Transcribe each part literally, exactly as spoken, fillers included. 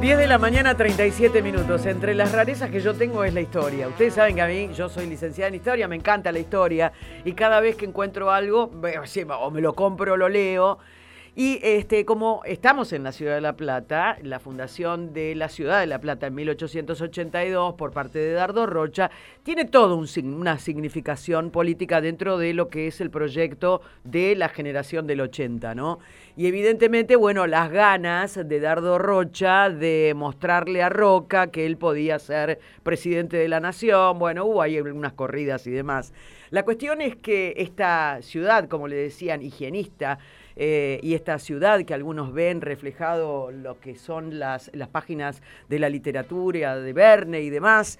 diez de la mañana, treinta y siete minutos. Entre las rarezas que yo tengo es la historia. Ustedes saben que a mí, yo soy licenciada en historia, me encanta la historia. Y cada vez que encuentro algo, o me lo compro o lo leo. Y este, como estamos en la ciudad de La Plata, la fundación de la ciudad de La Plata en mil ochocientos ochenta y dos por parte de Dardo Rocha, tiene toda un, una significación política dentro de lo que es el proyecto de la generación del ochenta, ¿no? Y evidentemente, bueno, las ganas de Dardo Rocha de mostrarle a Roca que él podía ser presidente de la nación, bueno, hubo ahí unas corridas y demás. La cuestión es que esta ciudad, como le decían, higienista, Eh, y esta ciudad que algunos ven reflejado lo que son las, las páginas de la literatura de Verne y demás,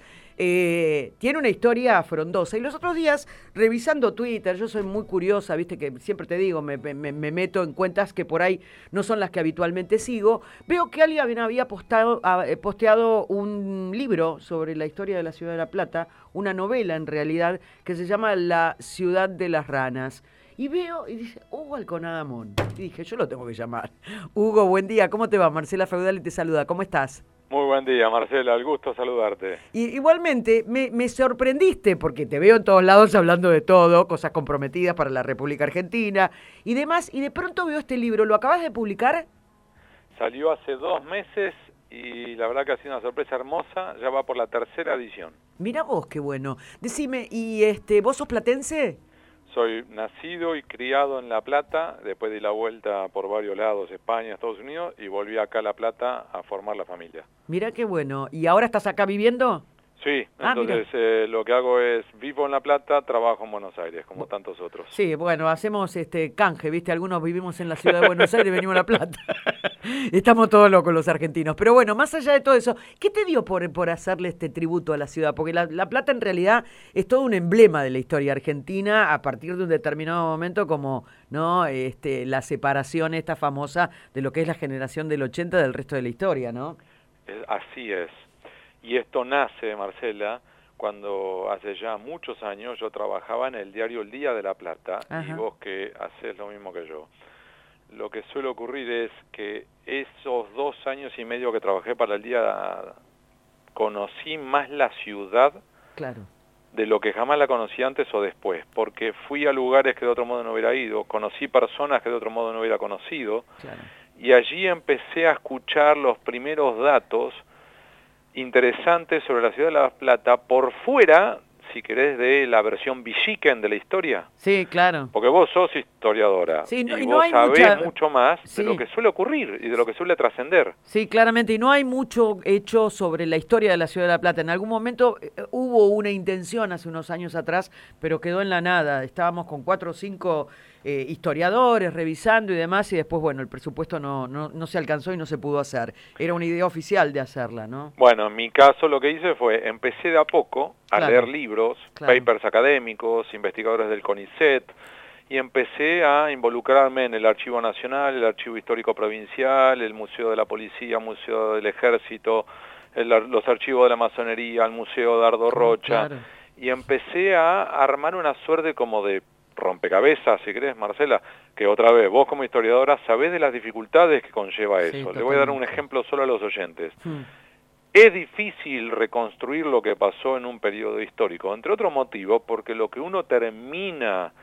eh, tiene una historia frondosa. Y los otros días, revisando Twitter, yo soy muy curiosa, viste que siempre te digo, me, me, me meto en cuentas que por ahí no son las que habitualmente sigo, veo que alguien había postado, posteado un libro sobre la historia de la ciudad de La Plata, una novela en realidad, que se llama La ciudad de las ranas. Y veo, y dice, Hugo Alconadamón. Y dije, yo lo tengo que llamar. Hugo, buen día, ¿cómo te va? Marcela Feudal y te saluda, ¿cómo estás? Muy buen día, Marcela, el gusto saludarte. Y igualmente, me, me sorprendiste, porque te veo en todos lados hablando de todo, cosas comprometidas para la República Argentina y demás, y de pronto veo este libro, ¿lo acabas de publicar? Salió hace dos meses y la verdad que ha sido una sorpresa hermosa, ya va por la tercera edición. Mirá vos, qué bueno. Decime, ¿y este vos sos platense? Soy nacido y criado en La Plata, después di la vuelta por varios lados, España, Estados Unidos, y volví acá a La Plata a formar la familia. Mirá qué bueno. ¿Y ahora estás acá viviendo? Sí, ah, entonces eh, lo que hago es, vivo en La Plata, trabajo en Buenos Aires, como tantos otros. Sí, bueno, hacemos este canje, ¿viste? Algunos vivimos en la ciudad de Buenos Aires y venimos a La Plata. Estamos todos locos los argentinos. Pero bueno, más allá de todo eso, ¿qué te dio por, por hacerle este tributo a la ciudad? Porque la, la Plata en realidad es todo un emblema de la historia argentina a partir de un determinado momento, como no este, la separación esta famosa de lo que es la generación del ochenta del resto de la historia, ¿no? Es, así es. Y esto nace, Marcela, cuando hace ya muchos años yo trabajaba en el diario El Día de La Plata. Ajá. Y vos que hacés lo mismo que yo. Lo que suele ocurrir es que esos dos años y medio que trabajé para el día conocí más la ciudad, claro, de lo que jamás la conocí antes o después, porque fui a lugares que de otro modo no hubiera ido, conocí personas que de otro modo no hubiera conocido, claro, y allí empecé a escuchar los primeros datos interesantes sobre la ciudad de La Plata por fuera, si querés, de la versión villiquen de la historia. Sí, claro. Porque vos sos historiadora, sí, no, y, y vos no hay sabés mucha... mucho más sí. de lo que suele ocurrir y de lo que suele trascender. Sí, claramente, y no hay mucho hecho sobre la historia de la ciudad de La Plata. En algún momento eh, hubo una intención hace unos años atrás, pero quedó en la nada. Estábamos con cuatro o cinco eh, historiadores revisando y demás, y después, bueno, el presupuesto no, no, no se alcanzó y no se pudo hacer. Era una idea oficial de hacerla, ¿no? Bueno, en mi caso lo que hice fue, empecé de a poco a claro. leer libros, claro. papers académicos, investigadores del CONICET, y empecé a involucrarme en el Archivo Nacional, el Archivo Histórico Provincial, el Museo de la Policía, Museo del Ejército, el, los archivos de la Masonería, el Museo Dardo Rocha, claro. y empecé a armar una suerte como de rompecabezas, si querés, Marcela, que otra vez, vos como historiadora sabés de las dificultades que conlleva eso. Sí, le voy a dar un ejemplo solo a los oyentes. Hmm. Es difícil reconstruir lo que pasó en un periodo histórico, entre otros motivos, porque lo que uno termina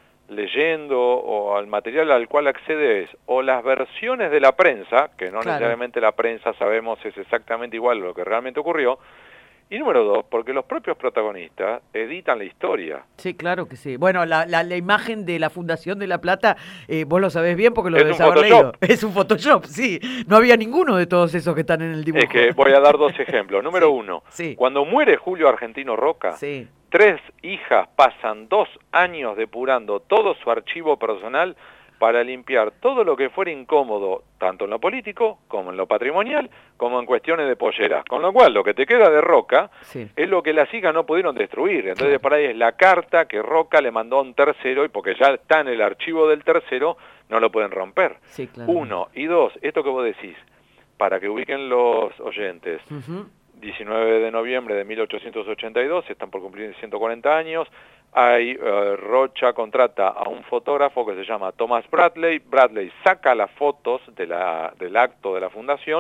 leyendo o al material al cual accede es o las versiones de la prensa, que no claro. necesariamente la prensa sabemos es exactamente igual a lo que realmente ocurrió, y número dos, porque los propios protagonistas editan la historia. Sí, claro que sí. Bueno, la, la, la imagen de la Fundación de La Plata, eh, vos lo sabés bien porque lo debes haber leído. Es un Photoshop, sí. No había ninguno de todos esos que están en el dibujo. Es que voy a dar dos ejemplos. Número sí, uno, sí. cuando muere Julio Argentino Roca, sí. tres hijas pasan dos años depurando todo su archivo personal para limpiar todo lo que fuera incómodo, tanto en lo político, como en lo patrimonial, como en cuestiones de polleras. Con lo cual, lo que te queda de Roca sí. es lo que las hijas no pudieron destruir. Entonces, claro. por ahí es la carta que Roca le mandó a un tercero, y porque ya está en el archivo del tercero, no lo pueden romper. Sí, claro. Uno. Y dos, esto que vos decís, para que ubiquen los oyentes, uh-huh. diecinueve de noviembre de mil ochocientos ochenta y dos, están por cumplir ciento cuarenta años, hay, uh, Rocha contrata a un fotógrafo que se llama Thomas Bradley, Bradley saca las fotos de la, del acto de la fundación,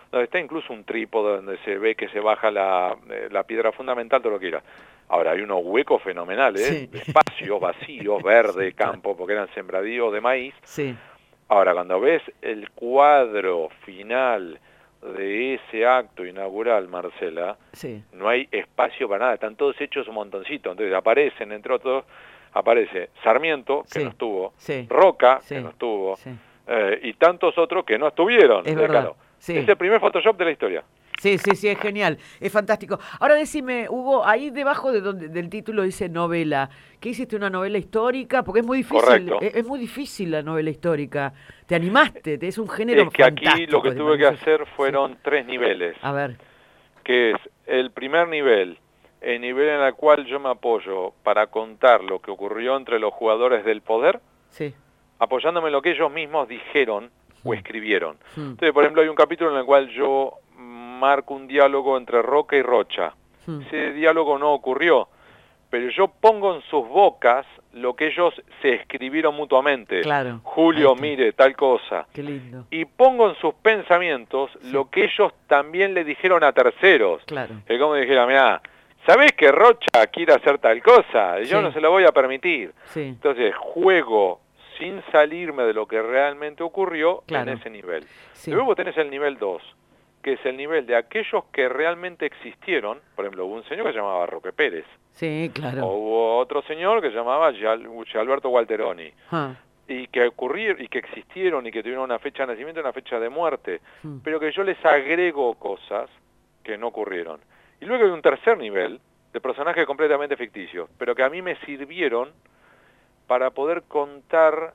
donde está incluso un trípode donde se ve que se baja la, eh, la piedra fundamental, todo lo que era. Ahora, hay unos huecos fenomenales, sí. espacios vacíos, verde, sí, campo, claro. porque eran sembradíos de maíz. Sí. Ahora, cuando ves el cuadro final de ese acto inaugural, Marcela, sí. no hay espacio para nada, están todos hechos un montoncito. Entonces aparecen, entre otros, aparece Sarmiento, que sí. no estuvo, sí. Roca, sí. que no estuvo, sí. eh, y tantos otros que no estuvieron. Es verdad. Claro, sí. es el primer Photoshop de la historia. Sí, sí, sí, es genial, es fantástico. Ahora decime, Hugo, ahí debajo de donde, del título dice novela, ¿qué hiciste, una novela histórica? Porque es muy difícil, es, es muy difícil la novela histórica. ¿Te animaste? Es un género fantástico. Es que aquí lo que tuve que hacer fueron sí. tres niveles. A ver. Que es el primer nivel, el nivel en el cual yo me apoyo para contar lo que ocurrió entre los jugadores del poder, sí. apoyándome en lo que ellos mismos dijeron o escribieron. Sí. Entonces, por ejemplo, hay un capítulo en el cual yo marco un diálogo entre Roca y Rocha. Hmm. Ese diálogo no ocurrió, pero yo pongo en sus bocas lo que ellos se escribieron mutuamente. Claro. Julio, mire, tal cosa. Qué lindo. Y pongo en sus pensamientos sí. lo que ellos también le dijeron a terceros. Claro. Que como dijera, mirá, ¿sabés que Rocha quiere hacer tal cosa? Yo sí. no se lo voy a permitir. Sí. Entonces, juego sin salirme de lo que realmente ocurrió claro. en ese nivel. Sí. Luego tenés el nivel dos, que es el nivel de aquellos que realmente existieron. Por ejemplo, hubo un señor que se llamaba Roque Pérez. Sí, claro. O hubo otro señor que se llamaba Alberto Walteroni. Ah. Y que ocurrieron, y que existieron, y que tuvieron una fecha de nacimiento y una fecha de muerte. Hmm. Pero que yo les agrego cosas que no ocurrieron. Y luego hay un tercer nivel de personajes completamente ficticios, pero que a mí me sirvieron para poder contar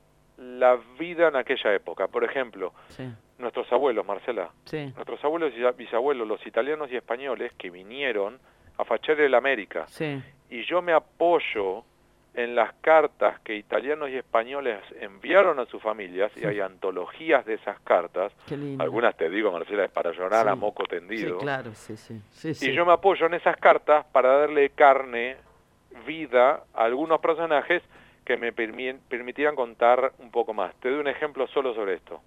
la vida en aquella época. Por ejemplo, sí. nuestros abuelos, Marcela, sí. nuestros abuelos y bisabuelos, los italianos y españoles que vinieron a fachar el América. Sí. Y yo me apoyo en las cartas que italianos y españoles enviaron a sus familias, sí. y hay antologías de esas cartas. Qué lindo. Algunas, te digo, Marcela, es para llorar sí. a moco tendido. Sí, claro, sí, sí. sí, y sí. yo me apoyo en esas cartas para darle carne, vida a algunos personajes que me permitieran contar un poco más. Te doy un ejemplo solo sobre esto.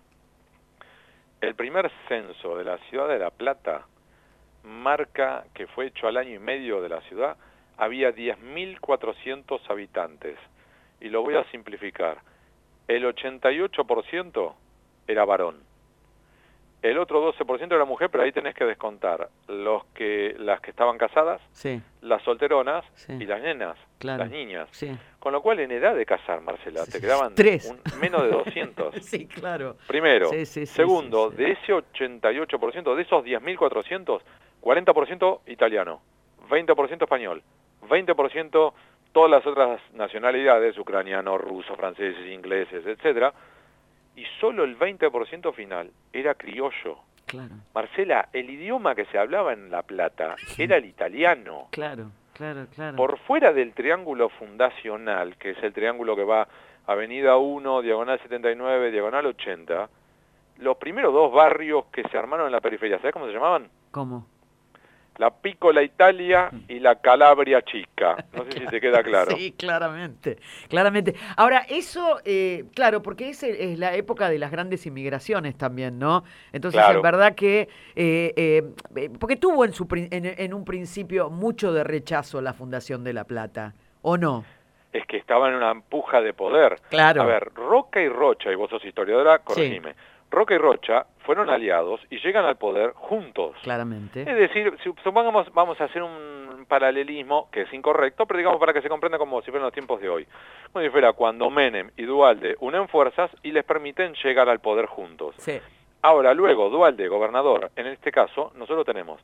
El primer censo de la ciudad de La Plata marca que fue hecho al año y medio de la ciudad, había diez mil cuatrocientos habitantes. Y lo voy a simplificar. El ochenta y ocho por ciento era varón. El otro doce por ciento era mujer, pero ahí tenés que descontar los que las que estaban casadas, sí. las solteronas sí. y las nenas, claro. las niñas. Sí. Con lo cual, en edad de casar, Marcela, sí. te quedaban Tres. Un, menos de doscientos. Sí, claro. Primero. Sí, sí, sí, Segundo, sí, sí. de ese ochenta y ocho por ciento, de esos diez mil cuatrocientos, cuarenta por ciento italiano, veinte por ciento español, veinte por ciento todas las otras nacionalidades, ucranianos, rusos, franceses, ingleses, etcétera, y solo el veinte por ciento final era criollo. Claro. Marcela, el idioma que se hablaba en La Plata era el italiano. Claro, claro, claro. Por fuera del triángulo fundacional, que es el triángulo que va Avenida uno, Diagonal setenta y nueve, Diagonal ochenta, los primeros dos barrios que se armaron en la periferia, ¿sabes cómo se llamaban? ¿Cómo? La Piccola Italia y la Calabria Chica. No sé si te queda claro. Sí, claramente, claramente. Ahora, eso, eh, claro, porque es, es la época de las grandes inmigraciones también, ¿no? Entonces, claro. en verdad que, eh, eh, porque tuvo en, su, en, en un principio mucho de rechazo la Fundación de La Plata, ¿o no? Es que estaba en una empuja de poder. Claro. A ver, Roca y Rocha, y vos sos historiadora, corregime. Sí. Roca y Rocha fueron aliados y llegan al poder juntos. Claramente. Es decir, si supongamos, vamos a hacer un paralelismo que es incorrecto, pero digamos para que se comprenda como si fueran los tiempos de hoy. Como si fuera cuando Menem y Duhalde unen fuerzas y les permiten llegar al poder juntos. Sí. Ahora, luego, Duhalde, gobernador, en este caso, nosotros tenemos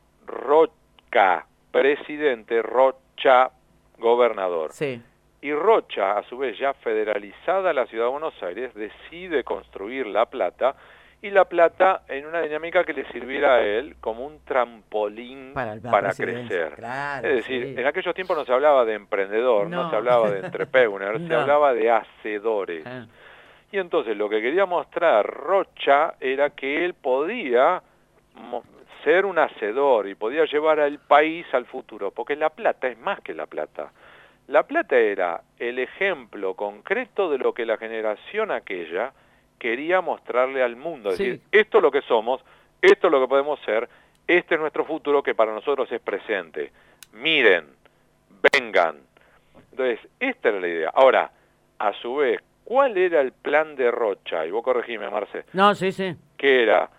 Roca, presidente, Rocha, gobernador. Sí. Y Rocha, a su vez ya federalizada la ciudad de Buenos Aires, decide construir La Plata, y La Plata en una dinámica que le sirviera a él como un trampolín para, para crecer. Claro, es decir, sí. en aquellos tiempos no se hablaba de emprendedor, no, no se hablaba de entrepreneur, no. se hablaba de hacedores. Ah. Y entonces lo que quería mostrar Rocha era que él podía ser un hacedor y podía llevar al país al futuro, porque La Plata es más que La Plata. La Plata era el ejemplo concreto de lo que la generación aquella quería mostrarle al mundo. Es sí. decir, esto es lo que somos, esto es lo que podemos ser, este es nuestro futuro que para nosotros es presente. Miren, vengan. Entonces, esta era la idea. Ahora, a su vez, ¿cuál era el plan de Rocha? Y vos corregime, Marce. No, sí, sí. Que era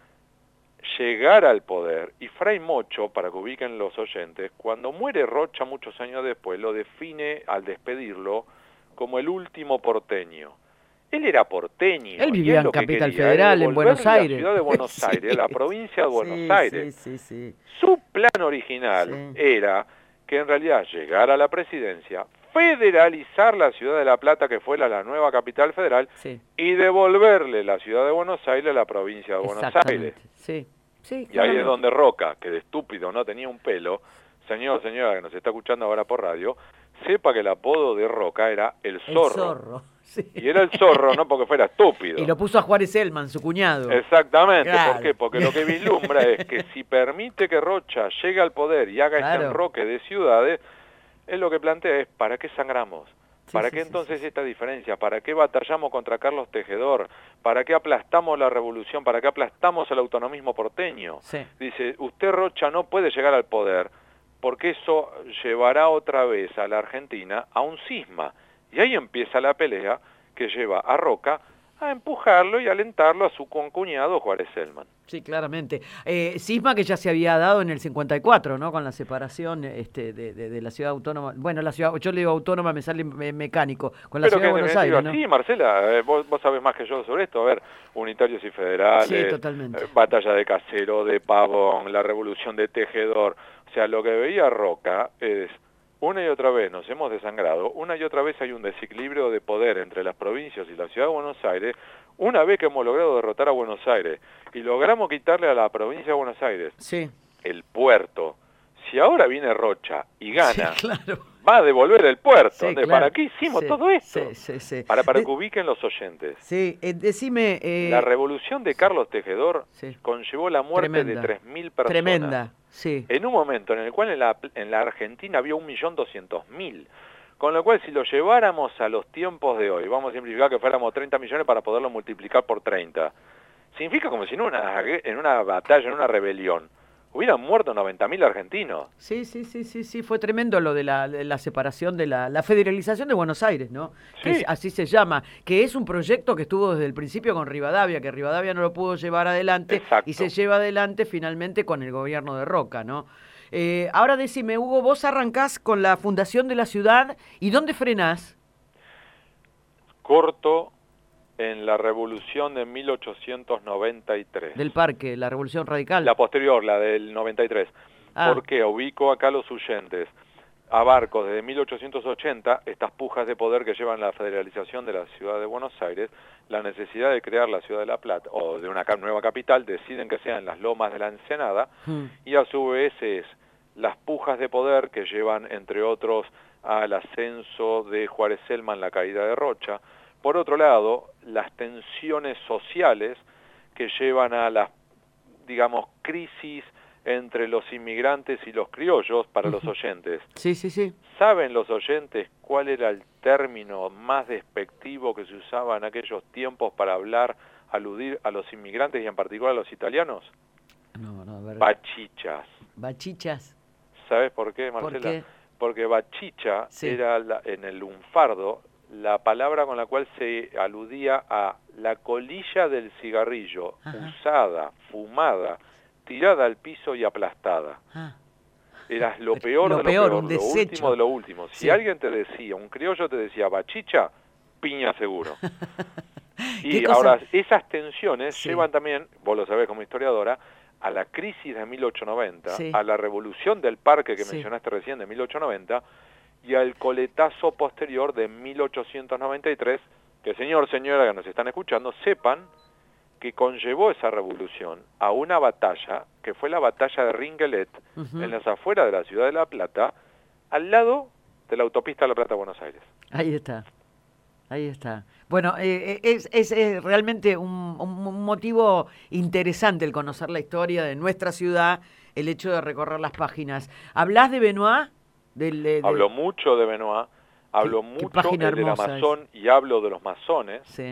llegar al poder, y Fray Mocho, para que ubiquen los oyentes, cuando muere Rocha muchos años después, lo define al despedirlo como el último porteño. Él era porteño. Él vivía en Capital Federal, en Buenos Aires. La ciudad de Buenos sí, Aires, la provincia de Buenos sí, Aires. Sí, sí, sí. Su plan original sí. era que en realidad llegara a la presidencia, federalizar la ciudad de La Plata, que fuera la nueva capital federal, sí. y devolverle la ciudad de Buenos Aires a la provincia de Buenos Aires. Sí. Sí, y ahí es donde Roca, que de estúpido no tenía un pelo, señor, señora que nos está escuchando ahora por radio, sepa que el apodo de Roca era el zorro. El zorro, sí. Y era el zorro no porque fuera estúpido. Y lo puso a Juárez Elman, su cuñado. Exactamente, claro. ¿Por qué? Porque lo que vislumbra es que si permite que Rocha llegue al poder y haga claro. este enroque de ciudades, él lo que plantea es, ¿para qué sangramos? Sí, ¿Para sí, qué entonces sí, sí. esta diferencia? ¿Para qué batallamos contra Carlos Tejedor? ¿Para qué aplastamos la revolución? ¿Para qué aplastamos el autonomismo porteño? Sí. Dice, usted Rocha no puede llegar al poder porque eso llevará otra vez a la Argentina a un cisma. Y ahí empieza la pelea que lleva a Roca a empujarlo y alentarlo a su concuñado Juárez Elman. Sí, claramente. Eh, cisma que ya se había dado en el cincuenta y cuatro, ¿no? Con la separación este, de, de, de la ciudad autónoma. Bueno, la ciudad, yo le digo autónoma, me sale me, mecánico. Con la Pero ciudad de Buenos Aires, ¿no? Sí, Marcela, eh, vos, vos sabés más que yo sobre esto. A ver, unitarios y federales, sí, totalmente. Eh, batalla de Casero, de Pavón, la revolución de Tejedor. O sea, lo que veía Roca es, una y otra vez nos hemos desangrado, una y otra vez hay un desequilibrio de poder entre las provincias y la ciudad de Buenos Aires, una vez que hemos logrado derrotar a Buenos Aires y logramos quitarle a la provincia de Buenos Aires sí. el puerto, si ahora viene Rocha y gana, sí, claro. va a devolver el puerto. Sí, claro. ¿Para qué hicimos sí, todo esto? Sí, sí, sí. Para, para de... que ubiquen los oyentes. Sí, eh, decime... Eh... La revolución de Carlos Tejedor sí. conllevó la muerte Tremenda. de tres mil personas. Tremenda, sí. En un momento en el cual en la, en la Argentina había un millón doscientos mil. Con lo cual, si lo lleváramos a los tiempos de hoy, vamos a simplificar que fuéramos treinta millones para poderlo multiplicar por treinta. Significa como si en una, en una batalla, en una rebelión, hubieran muerto noventa mil argentinos. Sí, sí, sí, sí, sí, fue tremendo lo de la, de la separación de la, la federalización de Buenos Aires, ¿no? Sí. Que es, así se llama, que es un proyecto que estuvo desde el principio con Rivadavia, que Rivadavia no lo pudo llevar adelante. Exacto. Y se lleva adelante finalmente con el gobierno de Roca, ¿no? Eh, ahora decime, Hugo, vos arrancás con la fundación de la ciudad, ¿y dónde frenás? Corto en la revolución de mil ochocientos noventa y tres. Del Parque, la revolución radical. La posterior, la del noventa y tres. Ah. ¿Por qué? Ubico acá los oyentes. Abarco desde mil ochocientos ochenta estas pujas de poder que llevan la federalización de la ciudad de Buenos Aires, la necesidad de crear la ciudad de La Plata, o de una nueva capital, deciden que sean las lomas de la Ensenada, hmm. y a su vez es las pujas de poder que llevan, entre otros, al ascenso de Juárez Elman, la caída de Rocha. Por otro lado, las tensiones sociales que llevan a las, digamos, crisis entre los inmigrantes y los criollos para los oyentes. Sí, sí, sí. ¿Saben los oyentes cuál era el término más despectivo que se usaba en aquellos tiempos para hablar, aludir a los inmigrantes y en particular a los italianos? No, no, a ver. Bachichas. Bachichas. ¿Sabes por qué, Marcela? ¿Por qué? Porque bachicha sí. era la, en el lunfardo la palabra con la cual se aludía a la colilla del cigarrillo, ajá, usada, fumada, tirada al piso y aplastada. Ah. Eras lo peor lo de lo peor, peor, un lo último de lo último. Si sí. alguien te decía, un criollo te decía bachicha, piña seguro. Y ahora, esas tensiones sí. llevan también, vos lo sabés como historiadora, a la crisis de mil ochocientos noventa, sí. a la revolución del Parque que sí. mencionaste recién de mil ochocientos noventa, y al coletazo posterior de mil ochocientos noventa y tres, que señor, señora que nos están escuchando, sepan que conllevó esa revolución a una batalla, que fue la batalla de Ringelet, uh-huh. en las afueras de la ciudad de La Plata, al lado de la autopista La Plata-Buenos Aires. Ahí está, ahí está. Bueno, eh, es, es, es realmente un, un motivo interesante el conocer la historia de nuestra ciudad, el hecho de recorrer las páginas. ¿Hablás de Benoit? Del, de, de... Hablo mucho de Benoit, hablo qué, mucho qué del Amazon es. Y hablo de los masones, sí.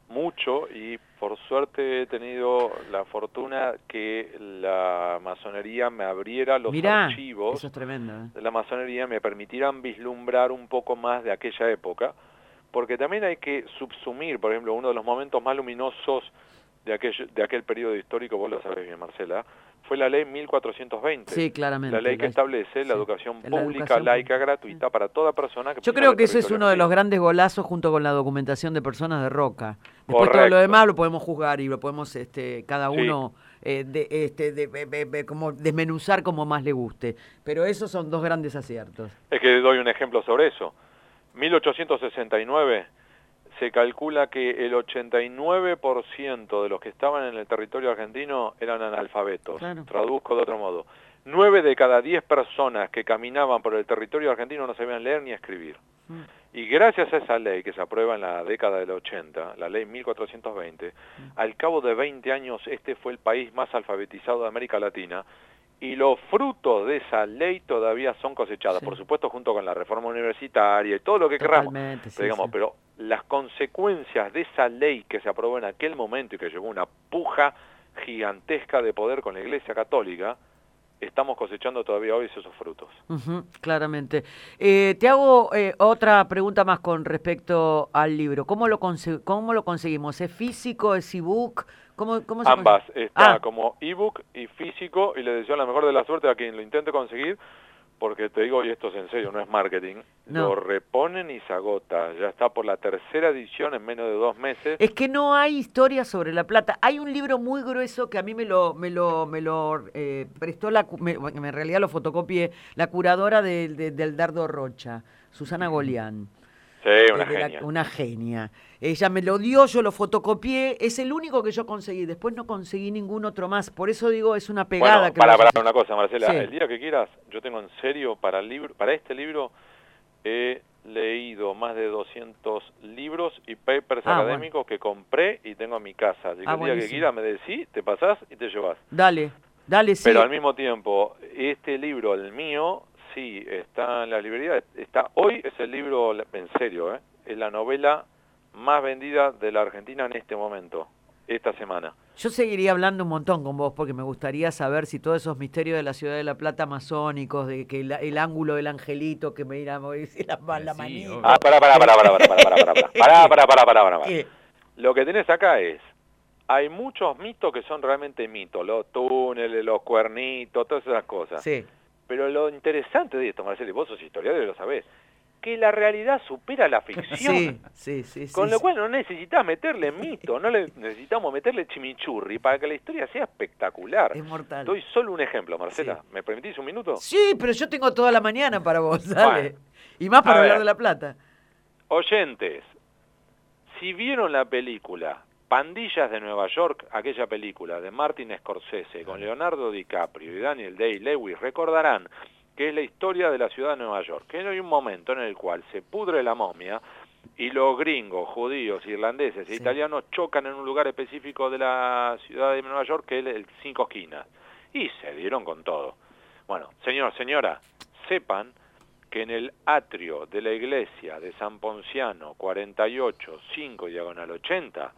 mucho y por suerte he tenido la fortuna que la masonería me abriera los Mirá, archivos eso es tremendo, ¿eh? de la masonería, me permitirán vislumbrar un poco más de aquella época, porque también hay que subsumir, por ejemplo, uno de los momentos más luminosos de aquel, de aquel periodo histórico, vos lo sabés bien, Marcela, fue la ley mil cuatrocientos veinte. Sí, claramente. La ley que la, establece sí, la educación la pública, educación laica, pública. gratuita para toda persona que Yo pisa creo el que ese es territorio uno de los argentino. grandes golazos junto con la documentación de personas de Roca. Después Correcto. todo lo demás lo podemos juzgar y lo podemos este, cada Sí. uno eh, de, este, de, de, de, de, como desmenuzar como más le guste. Pero esos son dos grandes aciertos. Es que doy un ejemplo sobre eso. mil ochocientos sesenta y nueve se calcula que el ochenta y nueve por ciento de los que estaban en el territorio argentino eran analfabetos. Claro. Traduzco de otro modo. Nueve de cada diez personas que caminaban por el territorio argentino no sabían leer ni escribir. Mm. Y gracias a esa ley que se aprueba en la década del ochenta, la ley mil cuatrocientos veinte, mm. al cabo de veinte años este fue el país más alfabetizado de América Latina. Y los frutos de esa ley todavía son cosechados, sí. Por supuesto junto con la reforma universitaria y todo lo que queramos, sí, pero, digamos, sí. pero las consecuencias de esa ley que se aprobó en aquel momento y que llegó una puja gigantesca de poder con la Iglesia Católica, estamos cosechando todavía hoy esos frutos. Uh-huh, claramente. Eh, te hago eh, otra pregunta más con respecto al libro. ¿Cómo lo, conse- cómo lo conseguimos? ¿Es físico? ¿Es ebook? ¿Cómo, cómo se Ambas. consigue? Está ah. como ebook y físico, y le deseo la mejor de la suerte a quien lo intente conseguir, porque te digo, y esto es en serio, no es marketing, no. Lo reponen y se agota. Ya está por la tercera edición en menos de dos meses. Es que no hay historia sobre La Plata. Hay un libro muy grueso que a mí me lo me lo, me lo eh, prestó, la me, en realidad lo fotocopié, la curadora de, de, del Dardo Rocha, Susana Golián. Sí, una de genia. La, una genia. Ella me lo dio, yo lo fotocopié, es el único que yo conseguí. Después no conseguí ningún otro más. Por eso digo, es una pegada. Bueno, que para, los... para una cosa, Marcela. Sí. El día que quieras, yo tengo en serio, para el libro, para este libro, he leído más de doscientos libros y papers ah, académicos bueno. que compré y tengo en mi casa. Así que ah, el día buenísimo. que quieras me decís, te pasás y te llevas. Dale, dale, sí. Pero al mismo tiempo, este libro, el mío, sí, está en la librería. Está, hoy es el libro, en serio, ¿eh? Es la novela más vendida de la Argentina en este momento, esta semana. Yo seguiría hablando un montón con vos porque me gustaría saber si todos esos misterios de la ciudad de La Plata masónicos, de que el, el ángulo del angelito que me irá a decir la, la manita. Ah, pará, pará, pará, pará, pará, pará, pará, pará, pará, pará, pará, pará, pará. ¿Qué? Lo que tenés acá es, hay muchos mitos que son realmente mitos, los túneles, los cuernitos, todas esas cosas. Sí. Pero lo interesante de esto, Marcelo, y vos sos historiador y lo sabés, que la realidad supera la ficción. Sí, sí, sí. Con sí, lo sí. cual no necesitas meterle mito, no le necesitamos meterle chimichurri para que la historia sea espectacular. Es mortal. Doy solo un ejemplo, Marcela. Sí. ¿Me permitís un minuto? Sí, pero yo tengo toda la mañana para vos, ¿sabes? Bueno, y más para a hablar ver, de La Plata. Oyentes, si vieron la película Pandillas de Nueva York, aquella película de Martin Scorsese con Leonardo DiCaprio y Daniel Day-Lewis, recordarán que es la historia de la ciudad de Nueva York, que hay un momento en el cual se pudre la momia y los gringos, judíos, irlandeses e sí. italianos chocan en un lugar específico de la ciudad de Nueva York, que es el Cinco Esquinas, y se dieron con todo. Bueno, señor, señora, sepan que en el atrio de la iglesia de San Ponciano, cuarenta y ocho, cinco diagonal ochenta,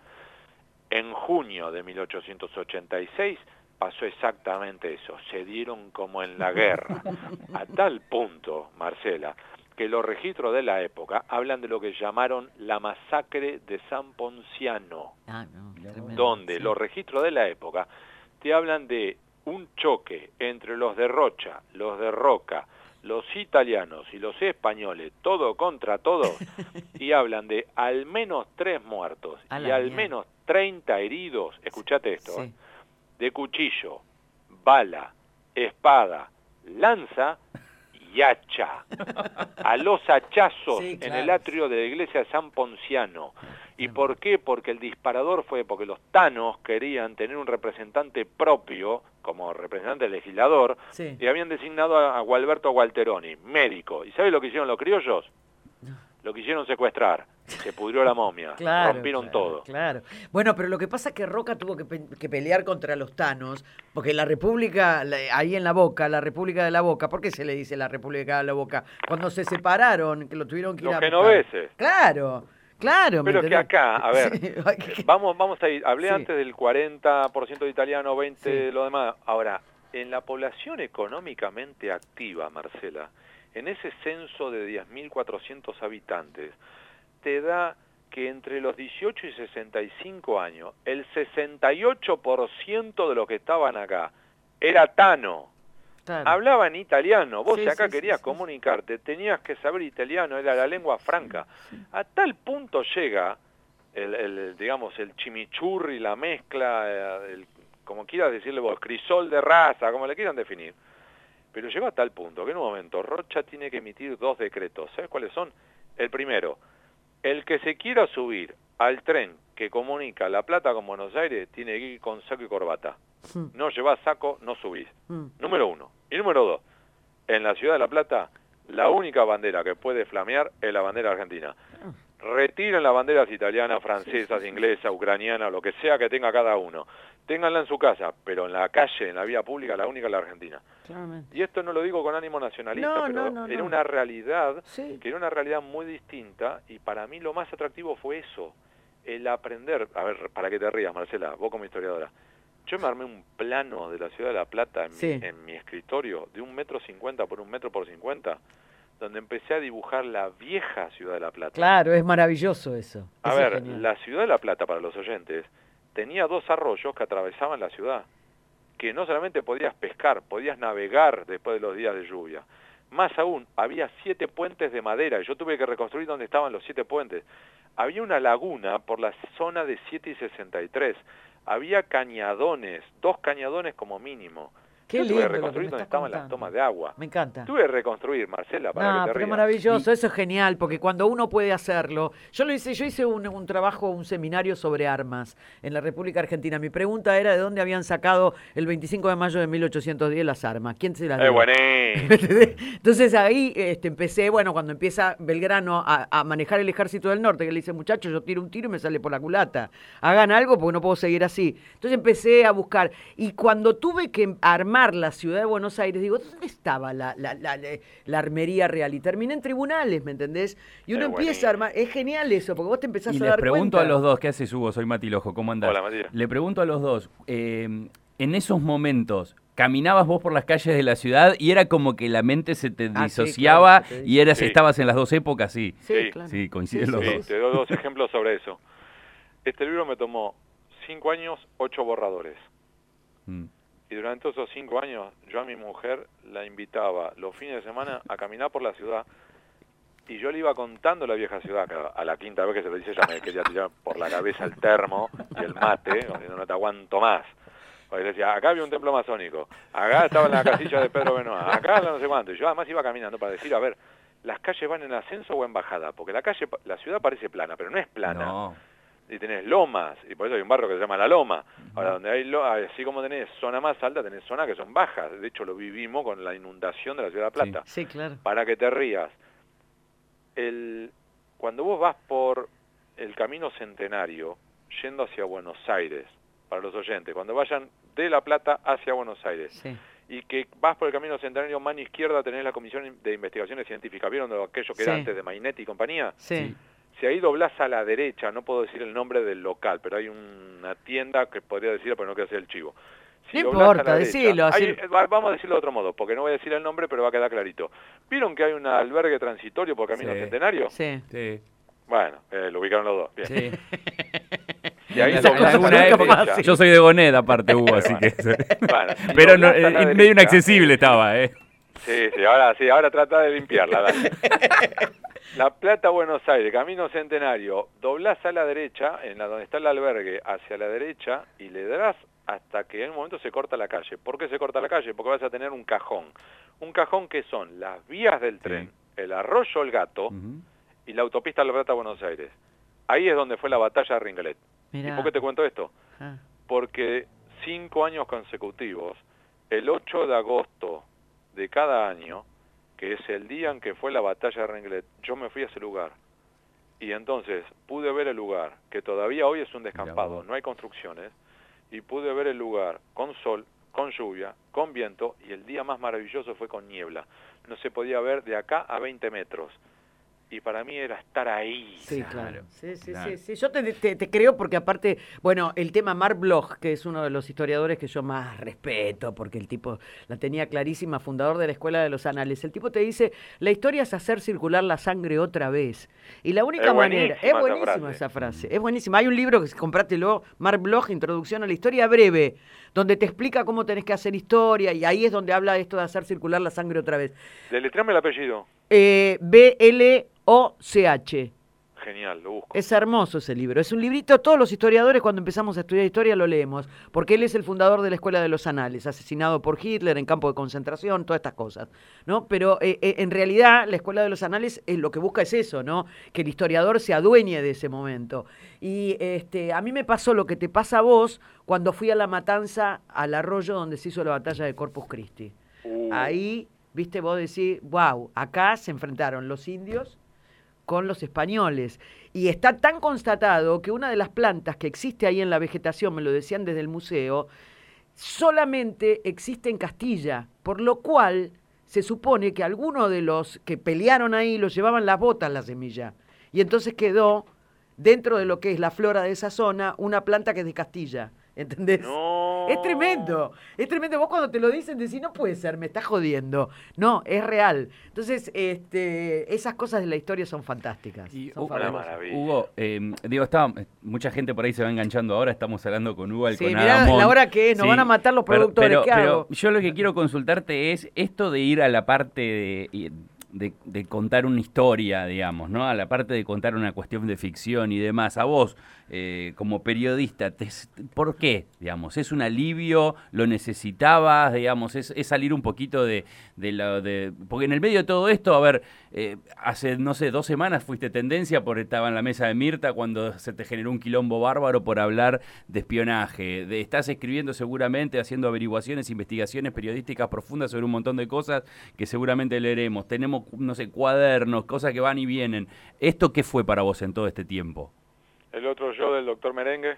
en junio de mil ochocientos ochenta y seis, pasó exactamente eso, se dieron como en la guerra, a tal punto, Marcela, que los registros de la época hablan de lo que llamaron la masacre de San Ponciano, ah, no, donde sí. los registros de la época te hablan de un choque entre los de Rocha, los de Roca, los italianos y los españoles, todo contra todo, y hablan de al menos tres muertos y al mierda. menos treinta heridos, escuchate esto, sí. ¿eh? de cuchillo, bala, espada, lanza y hacha, a los hachazos sí, claro. en el atrio de la iglesia de San Ponciano. ¿Y por qué? Porque el disparador fue porque los tanos querían tener un representante propio, como representante legislador, sí. y habían designado a, a Gualberto Gualteroni, médico. ¿Y sabes lo que hicieron los criollos? No. Lo quisieron secuestrar. Se pudrió la momia, claro, rompieron claro, todo. Claro. Bueno, pero lo que pasa es que Roca tuvo que, pe que pelear contra los tanos, porque la República, la, ahí en La Boca, la República de La Boca, ¿por qué se le dice la República de La Boca? Cuando se separaron, que lo tuvieron que ir Los a buscar. genoveses. Claro, Claro, pero que acá, a ver, sí. vamos, vamos a ir, hablé sí. antes del cuarenta por ciento de italiano, veinte por ciento sí. de lo demás. Ahora, en la población económicamente activa, Marcela, en ese censo de diez mil cuatrocientos habitantes, te da que entre los dieciocho y sesenta y cinco años, el sesenta y ocho por ciento de los que estaban acá era tano. Claro. Hablaban italiano. Vos sí, acá sí, querías sí, comunicarte, sí. tenías que saber italiano, era la lengua franca. Sí, sí. A tal punto llega el, el, digamos, el chimichurri, la mezcla, el, como quieras decirle vos, crisol de raza, como le quieran definir. Pero llegó a tal punto que en un momento Rocha tiene que emitir dos decretos. ¿Sabes cuáles son? El primero, el que se quiera subir al tren que comunica La Plata con Buenos Aires tiene que ir con saco y corbata. Mm. No llevás saco, no subís. Mm. Número uno. Y número dos, en la ciudad de La Plata, la única bandera que puede flamear es la bandera argentina. Retiren las banderas italianas, francesas, inglesas, ucranianas, lo que sea que tenga cada uno. Ténganla en su casa, pero en la calle, en la vía pública, la única es la Argentina. Claramente. Y esto no lo digo con ánimo nacionalista, no, pero no, no, era no. una realidad, sí. que era una realidad muy distinta, y para mí lo más atractivo fue eso, el aprender. A ver, para que te rías, Marcela, vos como historiadora. Yo me armé un plano de la ciudad de La Plata en, sí. mi, en mi escritorio, de un metro cincuenta por un metro por cincuenta, donde empecé a dibujar la vieja ciudad de La Plata. Claro, es maravilloso eso. A eso ver, la ciudad de La Plata, para los oyentes, tenía dos arroyos que atravesaban la ciudad, que no solamente podías pescar, podías navegar después de los días de lluvia. Más aún, había siete puentes de madera, y yo tuve que reconstruir donde estaban los siete puentes. Había una laguna por la zona de siete y sesenta y tres, había cañadones, dos cañadones como mínimo. Qué Yo lindo tuve que reconstruir donde estaban contando. las tomas de agua. Me encanta. Tuve que reconstruir, Marcela, para no, que te pero rías. maravilloso, y... eso es genial, porque cuando uno puede hacerlo... Yo lo hice, yo hice un, un trabajo, un seminario sobre armas en la República Argentina. Mi pregunta era de dónde habían sacado el veinticinco de mayo de mil ochocientos diez las armas. ¿Quién se las dio? ¡Eh, buenísimo! Entonces ahí este, empecé, bueno, cuando empieza Belgrano a, a manejar el ejército del norte, que le dice, muchachos, yo tiro un tiro y me sale por la culata. Hagan algo porque no puedo seguir así. Entonces empecé a buscar. Y cuando tuve que armar la ciudad de Buenos Aires, digo, ¿dónde estaba la, la, la, la, la armería real? Y terminé en tribunales, ¿me entendés? Y uno eh, empieza a armar, es genial eso, porque vos te empezás y a dar cuenta. Y les pregunto a los dos, ¿qué haces, Hugo? Soy Mati Lojo, ¿cómo andás? Hola, Matías. Le pregunto a los dos, eh, en esos momentos, ¿caminabas vos por las calles de la ciudad y era como que la mente se te ah, disociaba sí, claro, y eras, sí. estabas en las dos épocas? Sí, sí, sí, claro. sí coinciden sí, los sí, dos. Te doy dos ejemplos sobre eso. Este libro me tomó cinco años, ocho borradores. Mm. Y durante esos cinco años, yo a mi mujer la invitaba los fines de semana a caminar por la ciudad, y yo le iba contando la vieja ciudad, que a la quinta vez que se lo dice, ella me quería tirar por la cabeza el termo y el mate, no te aguanto más. Porque decía, acá había un templo masónico, acá estaba en la casilla de Pedro Benoit, acá no sé cuánto. Y yo además iba caminando para decir, a ver, ¿las calles van en ascenso o en bajada? Porque la calle, la ciudad parece plana, pero no es plana. No. Y tenés lomas, y por eso hay un barrio que se llama La Loma. Ahora, donde hay lo, así como tenés zona más alta, tenés zonas que son bajas. De hecho, lo vivimos con la inundación de la ciudad de La Plata. Sí, sí, claro. Para que te rías. El, cuando vos vas por el camino Centenario, yendo hacia Buenos Aires, para los oyentes, cuando vayan de La Plata hacia Buenos Aires, sí. y que vas por el camino Centenario, mano izquierda tenés la Comisión de Investigaciones Científicas. ¿Vieron de aquello que sí. era antes de Mainetti y compañía? Sí. Si ahí doblás a la derecha, no puedo decir el nombre del local, pero hay una tienda que podría decirlo, pero no quiero hacer el chivo. Si no importa, decilo. Hay, vamos a decirlo de otro modo, porque no voy a decir el nombre, pero va a quedar clarito. ¿Vieron que hay un albergue transitorio por Camino sí. Centenario? Sí. sí. Bueno, eh, lo ubicaron los dos. Bien. Sí. Y ahí época, yo soy de Gonet, aparte, Hugo, así bueno. que... bueno, si pero no, eh, medio inaccesible estaba, ¿eh? Sí, sí, ahora sí, ahora trata de limpiarla, dale. La Plata, Buenos Aires, Camino Centenario, doblás a la derecha, en la donde está el albergue, hacia la derecha, y le darás hasta que en un momento se corta la calle. ¿Por qué se corta la calle? Porque vas a tener un cajón. Un cajón que son las vías del tren, sí. el arroyo El Gato, uh-huh. y la autopista La Plata, Buenos Aires. Ahí es donde fue la batalla de Ringelet. Mirá. ¿Y por qué te cuento esto? Ah. Porque cinco años consecutivos, el ocho de agosto de cada año, que es el día en que fue la batalla de Ringelet, yo me fui a ese lugar. Y entonces pude ver el lugar, que todavía hoy es un descampado, no hay construcciones, y pude ver el lugar con sol, con lluvia, con viento, y el día más maravilloso fue con niebla. No se podía ver de acá a veinte metros. y para mí era estar ahí. Sí, claro. Sí, sí, Claro. sí, sí. Yo te, te, te creo porque aparte, bueno, el tema Marc Bloch, que es uno de los historiadores que yo más respeto, porque el tipo la tenía clarísima, fundador de la Escuela de los Anales, el tipo te dice, la historia es hacer circular la sangre otra vez. Y la única Es manera, es buenísima esa buenísima frase. esa frase, es buenísima. Hay un libro que comprátelo, Marc Bloch, Introducción a la Historia Breve, donde te explica cómo tenés que hacer historia, y ahí es donde habla de esto de hacer circular la sangre otra vez. Deletréame el apellido. Eh, B L O C H. Genial, lo busco. Es hermoso ese libro. Es un librito, todos los historiadores cuando empezamos a estudiar historia lo leemos, porque él es el fundador de la Escuela de los Anales, asesinado por Hitler en campo de concentración, todas estas cosas, ¿no? Pero eh, eh, en realidad la Escuela de los Anales es, lo que busca es eso, ¿no? Que el historiador se adueñe de ese momento. Y este, a mí me pasó lo que te pasa a vos cuando fui a la matanza al arroyo donde se hizo la batalla de Corpus Christi. Uh. Ahí, viste, vos decís, wow, acá se enfrentaron los indios con los españoles. Y está tan constatado que una de las plantas que existe ahí en la vegetación, me lo decían desde el museo, solamente existe en Castilla, por lo cual se supone que algunos de los que pelearon ahí los llevaban las botas la semilla. Y entonces quedó, dentro de lo que es la flora de esa zona, una planta que es de Castilla. ¿Entendés? No. Es tremendo, es tremendo. Vos cuando te lo dicen decís, no puede ser, me estás jodiendo. No, es real. Entonces, este, esas cosas de la historia son fantásticas. Y, son Hugo, fabulosas. Hugo eh, digo, estaba, mucha gente por ahí se va enganchando ahora, estamos hablando con Hugo Sí, Alconada. mirá la hora que es, nos Sí, van a matar los pero- productores, pero- ¿qué pero hago? yo lo que quiero consultarte es esto de ir a la parte de... De, de contar una historia, digamos, ¿no? A la parte de contar una cuestión de ficción y demás. A vos, eh, como periodista, te, ¿por qué? Digamos, ¿es un alivio? ¿Lo necesitabas? Digamos, ¿es, es salir un poquito de, de la... De, porque en el medio de todo esto, a ver, eh, hace, no sé, dos semanas fuiste tendencia porque estaba en la mesa de Mirta cuando se te generó un quilombo bárbaro por hablar de espionaje. De, estás escribiendo seguramente, haciendo averiguaciones, investigaciones periodísticas profundas sobre un montón de cosas que seguramente leeremos. Tenemos, no sé, cuadernos, cosas que van y vienen. ¿Esto qué fue para vos en todo este tiempo? El otro yo del doctor Merengue.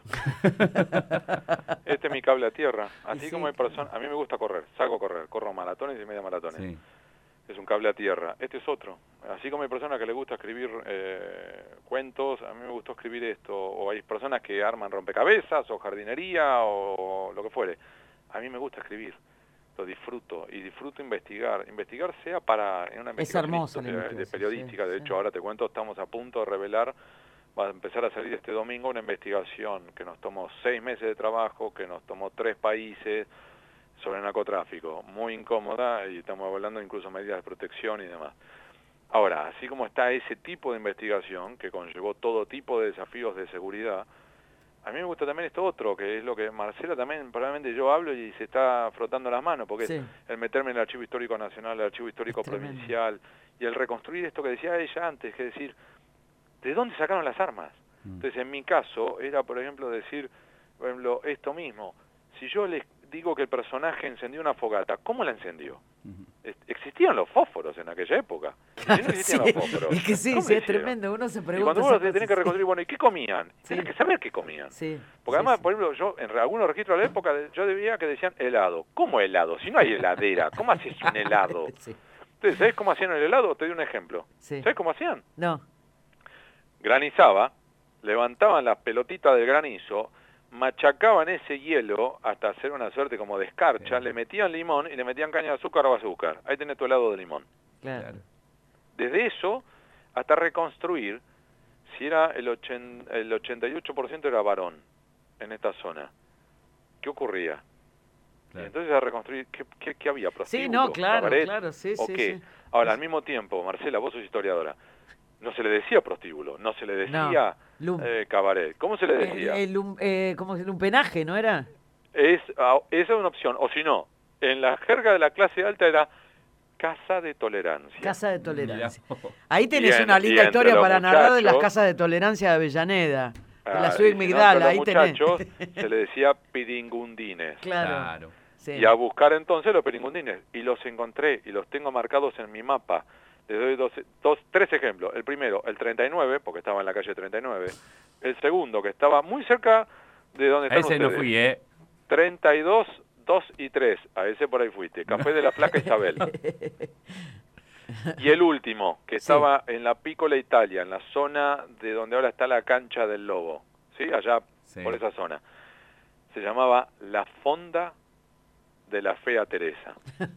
Este es mi cable a tierra. Así Sí. como hay personas... A mí me gusta correr, salgo a correr, corro maratones y media maratones. Sí. Es un cable a tierra. Este es otro. Así como hay personas que les gusta escribir eh, cuentos, a mí me gustó escribir esto. O hay personas que arman rompecabezas o jardinería o lo que fuere. A mí me gusta escribir. Lo disfruto y disfruto investigar. Investigar sea para en una investigación hermosa la de, de investigación, periodística. sí, De sí. hecho, ahora te cuento, estamos a punto de revelar, va a empezar a salir este domingo una investigación que nos tomó seis meses de trabajo, que nos tomó tres países sobre narcotráfico. Muy incómoda y estamos hablando incluso de medidas de protección y demás. Ahora, así como está ese tipo de investigación que conllevó todo tipo de desafíos de seguridad, a mí me gusta también esto otro, que es lo que Marcela también, probablemente yo hablo y se está frotando las manos, porque Sí. es el meterme en el Archivo Histórico Nacional, el Archivo Histórico Es tremendo. Provincial, y el reconstruir esto que decía ella antes, que es decir, ¿de dónde sacaron las armas? Mm. Entonces, en mi caso, era, por ejemplo, decir, por ejemplo, esto mismo. Si yo les digo que el personaje encendió una fogata, ¿cómo la encendió? Ujú. Es- Existían los fósforos en aquella época. Si no existían Sí, los fósforos, es que sí, ¿cómo sí, lo es hicieron? tremendo. Uno se Y pregunta. cuando esas uno cosas, tenés que sí. reconstruir, bueno, ¿y qué comían? Sí. Tenés que saber qué comían. Sí, Porque sí, además, sí. por ejemplo, yo en algunos registros de la época, yo debía que decían helado. ¿Cómo helado? Si no hay heladera, ¿cómo haces un helado? Sí, Entonces, ¿sabés cómo hacían el helado? Te doy un ejemplo. sí. ¿Sabés cómo hacían? No. Granizaba, levantaban las pelotitas del granizo, machacaban ese hielo hasta hacer una suerte como de escarcha, le metían limón y le metían caña de azúcar o azúcar. Ahí tenés tu helado de limón. Claro. Claro. Desde eso hasta reconstruir si era el, ochen, el ochenta y ocho por ciento era varón en esta zona. ¿Qué ocurría? Claro. Y entonces a reconstruir, ¿qué, qué, qué había? Sí, ¿Prostíbulos? no, claro, ¿Cabaret? claro, sí, ¿O sí, qué? sí. Ahora, al mismo tiempo, Marcela, vos sos historiadora, no se le decía prostíbulo, no se le decía Lum- eh, cabaret. ¿Cómo se le El, decía? el lum- eh, ¿cómo es? El lumpenaje, ¿no era? Es, ah, esa es una opción. O si no, en la jerga de la clase alta era casa de tolerancia. Casa de tolerancia. Mirá. Ahí tenés Y en- una y linda entre historia los para narrar de las muchachos- casas de tolerancia de Avellaneda. De la Ah, Ciudad y si no, Migdala, entre ahí los tenés. muchachos se le decía piringundines. Claro. Claro. Sí. Y a buscar entonces los piringundines. Y los encontré y los tengo marcados en mi mapa. Les doy dos, dos, tres ejemplos. El primero, el treinta y nueve, porque estaba en la calle treinta y nueve. El segundo, que estaba muy cerca de donde A están ese no ustedes. fui, ¿eh? treinta y dos, dos y tres. A ese por ahí fuiste. Café de la Flaca Isabel. Y el último, que estaba sí. en la Piccola Italia, en la zona de donde ahora está la cancha del Lobo, ¿sí? Allá sí. por esa zona. Se llamaba La Fonda de la Fea Teresa.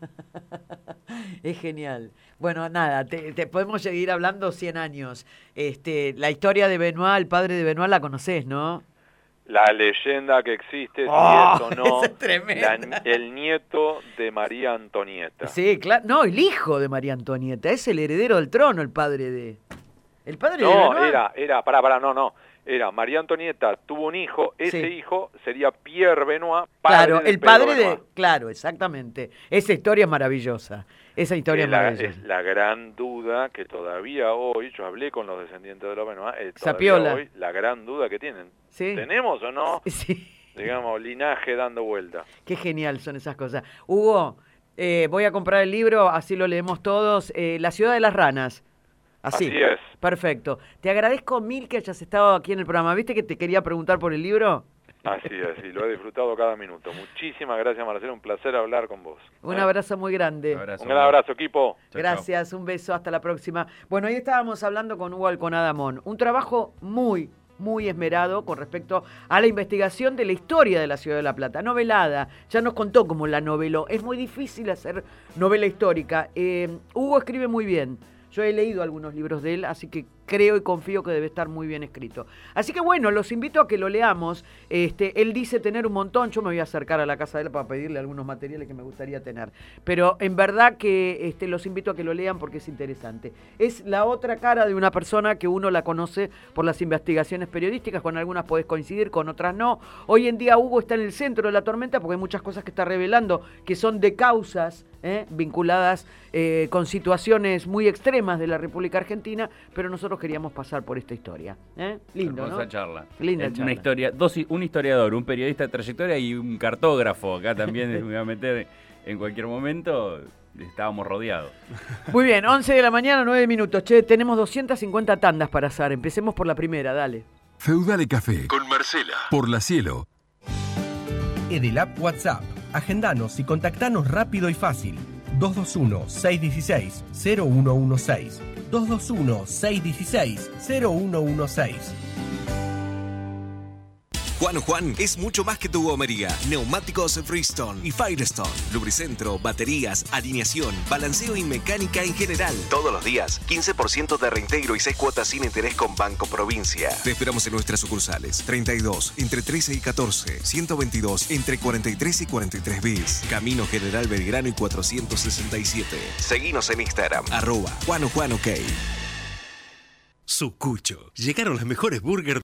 Es genial. Bueno, nada, te, te podemos seguir hablando cien años. Este, la historia de Benoit, el padre de Benoit, la conocés, ¿no? La leyenda que existe, oh, si es o no, es la, el nieto de María Antonieta. Sí, claro, no, el hijo de María Antonieta, es el heredero del trono, el padre de... ¿El padre no, de Benoit? era, era, pará, pará, no, no. Era María Antonieta tuvo un hijo, ese sí. hijo sería Pierre Benoit, padre Claro, de el padre Benoit. de... Claro, exactamente. Esa historia es maravillosa. Esa historia es, es, la, maravillosa. es la gran duda que todavía hoy, yo hablé con los descendientes de los Benoit, eh, todavía Sapiola. hoy la gran duda que tienen. ¿Sí? ¿Tenemos o no? Sí. Digamos, linaje dando vuelta. Qué genial son esas cosas. Hugo, eh, voy a comprar el libro, así lo leemos todos. Eh, La ciudad de las ranas. Así. Así es. Perfecto. Te agradezco mil que hayas estado aquí en el programa. ¿Viste que te quería preguntar por el libro? Así es, y lo he disfrutado cada minuto. Muchísimas gracias, Marcelo. Un placer hablar con vos. Un ¿eh? abrazo muy grande. Un abrazo, un gran abrazo, equipo. Chau, gracias, chau. Un beso, hasta la próxima. Bueno, ahí estábamos hablando con Hugo Alconada Amón. Un trabajo muy, muy esmerado con respecto a la investigación de la historia de la Ciudad de La Plata. Novelada, ya nos contó cómo la noveló. Es muy difícil hacer novela histórica. Eh, Hugo escribe muy bien. Yo he leído algunos libros de él, así que creo y confío que debe estar muy bien escrito. Así que bueno, los invito a que lo leamos. Este, él dice tener un montón, yo me voy a acercar a la casa de él para pedirle algunos materiales que me gustaría tener. Pero en verdad que este, los invito a que lo lean porque es interesante. Es la otra cara de una persona que uno la conoce por las investigaciones periodísticas, con algunas podés coincidir, con otras no. Hoy en día Hugo está en el centro de la tormenta porque hay muchas cosas que está revelando que son de causas eh, vinculadas eh, con situaciones muy extremas de la República Argentina, pero nosotros queríamos pasar por esta historia. ¿eh? Lindo, hermosa ¿no? charla. Linda Una charla. historia, dos, un historiador, un periodista de trayectoria y un cartógrafo. Acá también me voy a meter en cualquier momento. Estábamos rodeados. Muy bien, once de la mañana, nueve minutos. Che, tenemos doscientas cincuenta tandas para hacer. Empecemos por la primera, dale. Feudale Café. Con Marcela. Por la Cielo. Edelap WhatsApp. Agendanos y contactanos rápido y fácil. dos dos uno, seis uno seis, cero uno uno seis. dos dos uno, seis uno seis, cero uno uno seis. Juan Juan es mucho más que tu gomería. Neumáticos Bridgestone y Firestone. Lubricentro, baterías, alineación, balanceo y mecánica en general. Todos los días, quince por ciento de reintegro y seis cuotas sin interés con Banco Provincia. Te esperamos en nuestras sucursales. treinta y dos, entre trece y catorce. ciento veintidós, entre cuarenta y tres y cuarenta y tres bis. Camino General Belgrano y cuatrocientos sesenta y siete. Seguinos en Instagram, arroba Juan Juan OK. Sucucho. Llegaron las mejores burgers